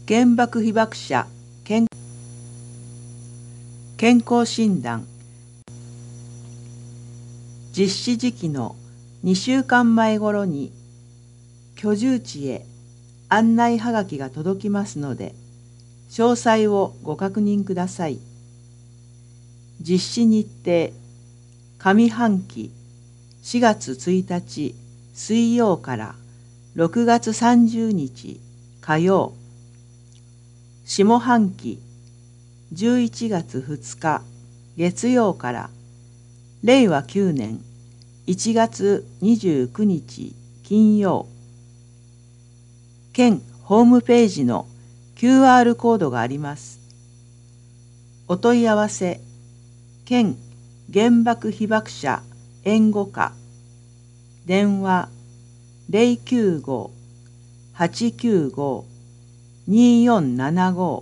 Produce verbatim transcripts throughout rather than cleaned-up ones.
原爆被爆者健健康診断実施時期のにしゅうかんまえ頃に居住地へ案内はがきが届きますので、詳細をご確認ください。実施日程、上半期しがつついたち水曜からろくがつさんじゅうにち火曜、下半期じゅういちがつふつか月曜かられいわきゅうねんいちがつにじゅうくにち金曜。県ホームページの キューアール コードがあります。お問い合わせ、県原爆被爆者援護課、電話ゼロきゅうご はちきゅうご にーよんななご。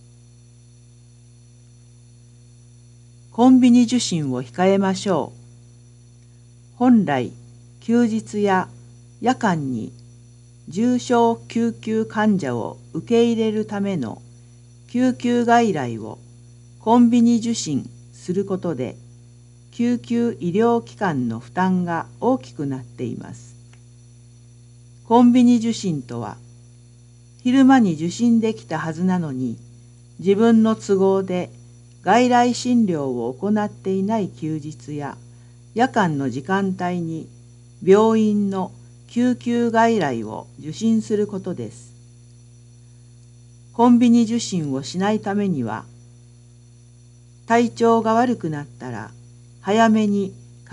コンビニ受診を控えましょう。本来、休日や夜間に重症救急患者を受け入れるための救急外来をコンビニ受診することで、救急医療機関の負担が大きくなっています。コンビニ受診とは、昼間に受診できたはずなのに、自分の都合で外来診療を行っていない休日や夜間の時間帯に病院の救急外来を受診することです。コンビニ受診をしないためには、体調が悪くなったら早めにか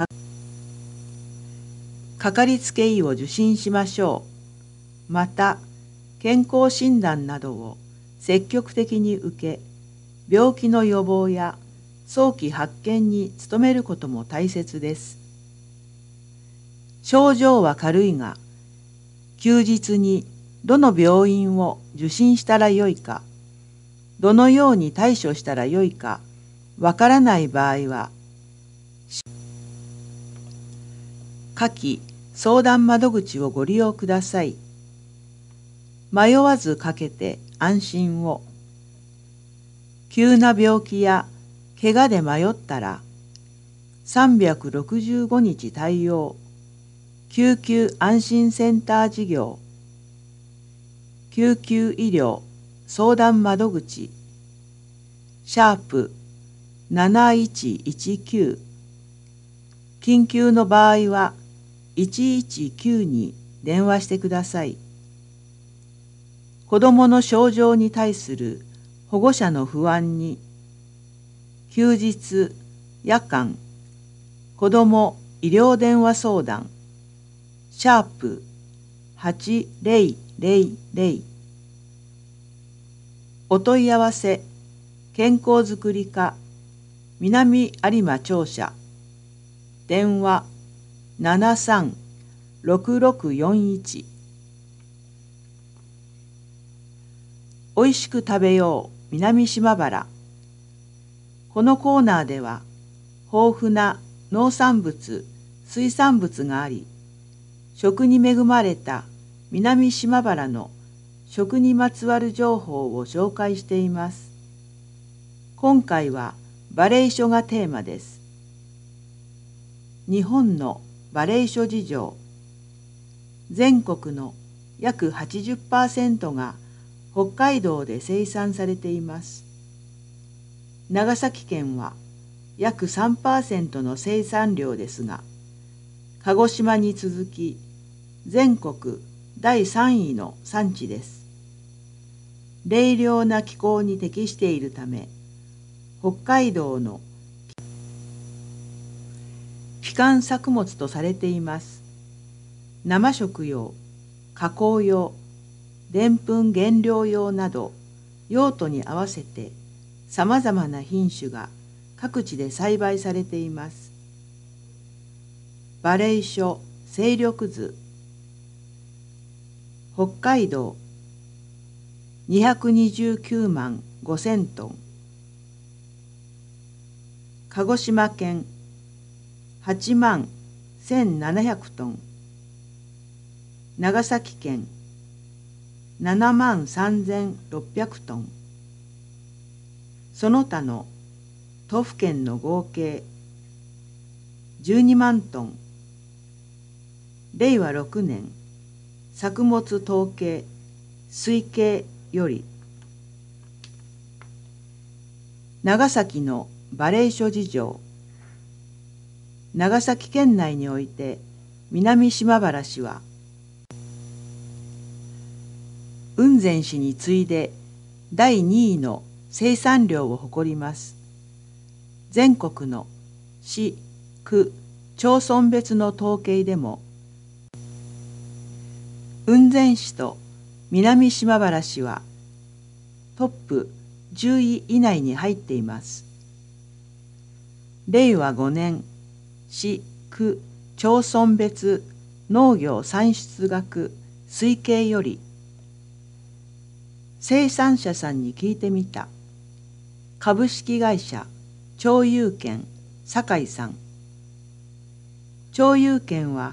かかりつけ医を受診しましょう。また、健康診断などを積極的に受け、病気の予防や早期発見に努めることも大切です。症状は軽いが、休日にどの病院を受診したらよいか、どのように対処したらよいか、わからない場合は、下記相談窓口をご利用ください。迷わずかけて安心を。急な病気や怪我で迷ったら、さんびゃくろくじゅうごにち対応救急安心センター事業、救急医療相談窓口、シャープなないちいちきゅう、緊急の場合はいちいちきゅうに電話してください。子どもの症状に対する保護者の不安に、休日、夜間、子ども医療電話相談、シャープはちぜろぜろぜろ。お問い合わせ、健康づくり課、南有馬庁舎、電話ななさんろくろくよんいち。おいしく食べよう南島原。このコーナーでは豊富な農産物、水産物があり、食に恵まれた南島原の食にまつわる情報を紹介しています。今回はバレイ書がテーマです。日本のバレイ書事情。全国の約 はちじゅっパーセント が北海道で生産されています。長崎県は約 さんパーセント の生産量ですが、鹿児島に続き全国だいさんいの産地です。冷涼な気候に適しているため、北海道の基幹作物とされています。生食用、加工用、でんぷん原料用など用途に合わせてさまざまな品種が各地で栽培されています。バレイ書勢力図。北海道にひゃくにじゅうきゅうまんごせんトン、鹿児島県はちまんせんななひゃくトン、長崎県ななまんさんぜんろっぴゃくトン。その他の都府県の合計じゅうにまんトン。れいわろくねん作物統計推計より、長崎の馬鈴諸事情。長崎県内において南島原市は雲仙市に次いでだいにいの生産量を誇ります。全国の市、区、町村別の統計でも雲仙市と南島原市はトップじゅうい以内に入っています。れいわごねん市、区、町村別農業産出額推計より、生産者さんに聞いてみた。株式会社長友軒酒井さん。長友軒は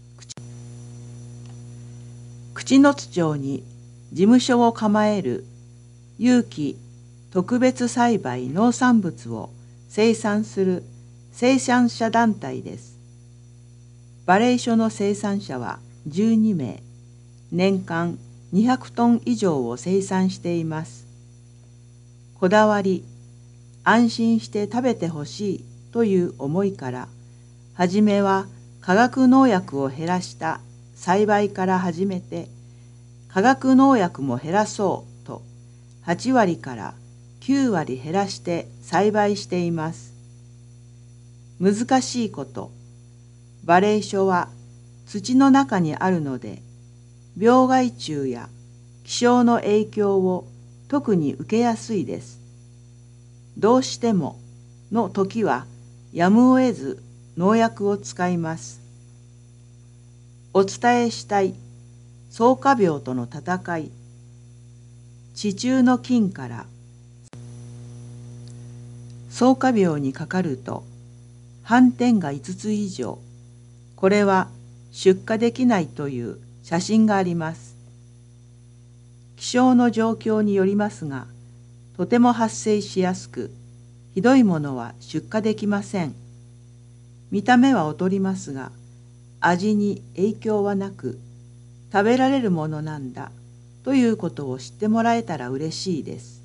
口野津町に事務所を構える有機特別栽培農産物を生産する生産者団体です。馬鈴薯の生産者はじゅうにめい、年間にひゃくトン以上を生産しています。こだわり、安心して食べてほしいという思いから、はじめは化学農薬を減らした栽培から始めて、化学農薬も減らそうとはちわりからきゅうわり減らして栽培しています。難しいこと、馬鈴薯は土の中にあるので、病害虫や気象の影響を特に受けやすいです。どうしてもの時はやむを得ず農薬を使います。お伝えしたい草加病との戦い。地中の菌から草加病にかかると斑点がいつつ以上、これは出荷できないという写真があります。気象の状況によりますが、とても発生しやすく、ひどいものは出荷できません。見た目は劣りますが、味に影響はなく、食べられるものなんだということを知ってもらえたら嬉しいです。